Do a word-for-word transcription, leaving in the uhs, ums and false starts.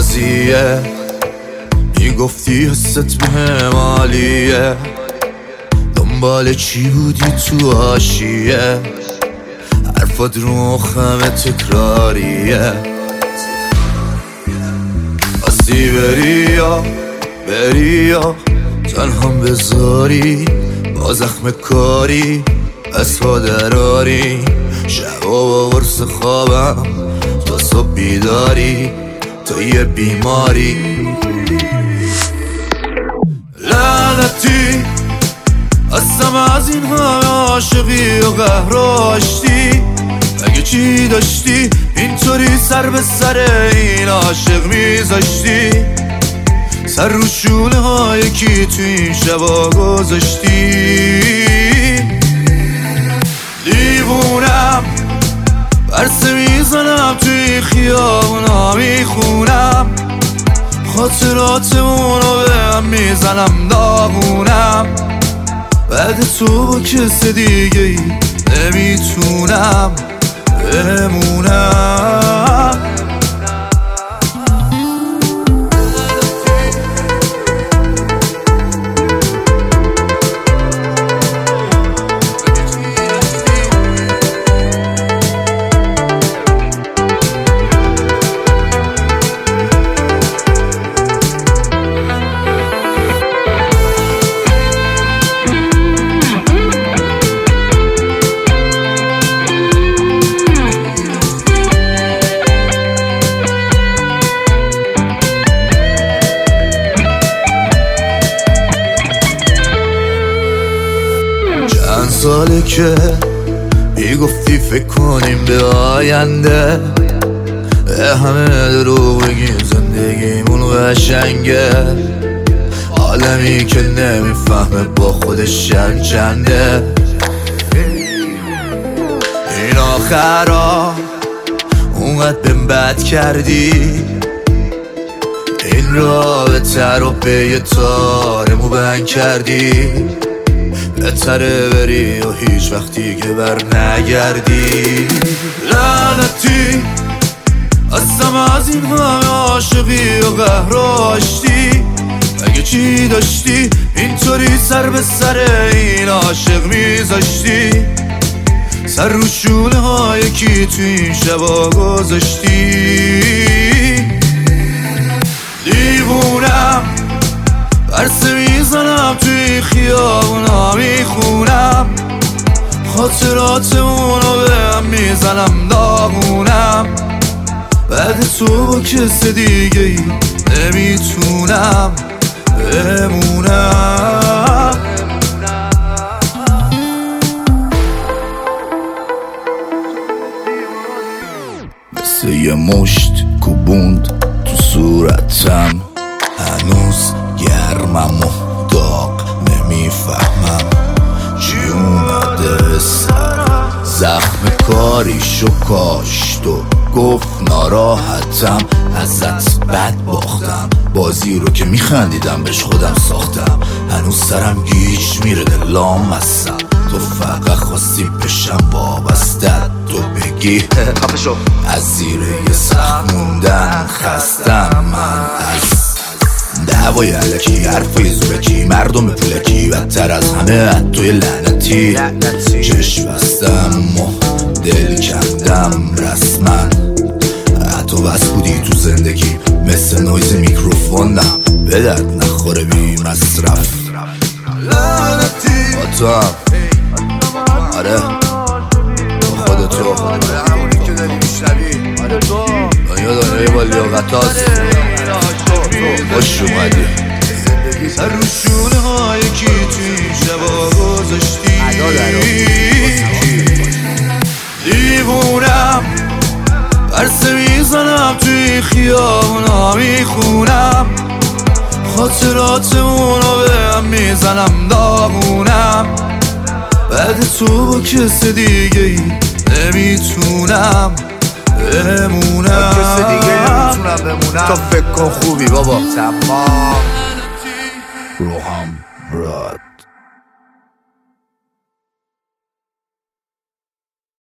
قضیه، میگفتی حست بهم عالیه، دنبال چی بودی تو حاشیه، حرفات رو مخمه تکراریه. خواستی بری یا بری یا تنهام بذاری، با زخم کاری از پا دراری، شبا با قرص خوابم تا صبح بیداری، تو یه بیماری. لعنتی هستم از این همه عاشقی و قهر و آشتی، اگه چی داشتی اینطوری سر به سر این عاشق میذاشتی، سر رو شونه های کی تو این شبا گذاشتی. دیوونم برسه میزنم توی خیابونا میخونم، خاطراتمونو به هم میزنم داغونم، بعد تو با کس دیگه ای نمیتونم بمونم. چند ساله که میگفتی فکر کنیم به آینده، به همه دروغ بگیم زندگیمون قشنگه، عالمی که نمیفهمه با خودش چند چنده. این آخرا اونقدر بهم بد کردی، این رابطه رو به یه تار مو بند کردی، بهتره بری و هیچ وقتی که بر نگردی. لعنتی هستم از این همه عاشقی و قهر و آشتی، اگه چی داشتی اینطوری سر به سر این عاشق میذاشتی، سر رو شونه های کی تو این شبا گذاشتی. دیوونم برسه میزنم توی خیابونا میخونم، خاطراتمونو به هم میزنم داغونم، بعد تو با کس دیگه ای نمیتونم بمونم. مثل یه مشت کوبوند تو صورتم، هنوز گرمم و داغ نمیفهمم چی اومده سرم، زخم کاریشو کاشت و گفت ناراحتم، ازت بد باختم، بازی رو که میخندیدم بهش خودم ساختم، هنوز سرم گیج میره دلام هستم، تو فقط خواستی بشم وابستت، تو بگی از زیر یه سخت موندن خستم من از دعوای علکی، حرفای زورکی، مردم پولکی، بدتر از همه توی لعنتی. چشم بستم و دل کندم رسما، حتی بس بودی تو زندگی مثل نویز میکروفونم، به درد نخوره بی مصرف. لعنتی با تو هم آره با خود تو همونی که داری میشنوی، دنیا دنیای با لیاقت هاست، خوش اومدی. سر رو شونه های کی توی شبا گذاشتی. دیوونم برسه میزنم توی خیابونا میخونم، خاطراتمونو به هم میزنم داغونم، بعد تو با کس دیگه ای نمیتونم بمونم، کس دیگه نمیتونم بمونم. تو فکر کن خوبی بابا، تمام روحم راد.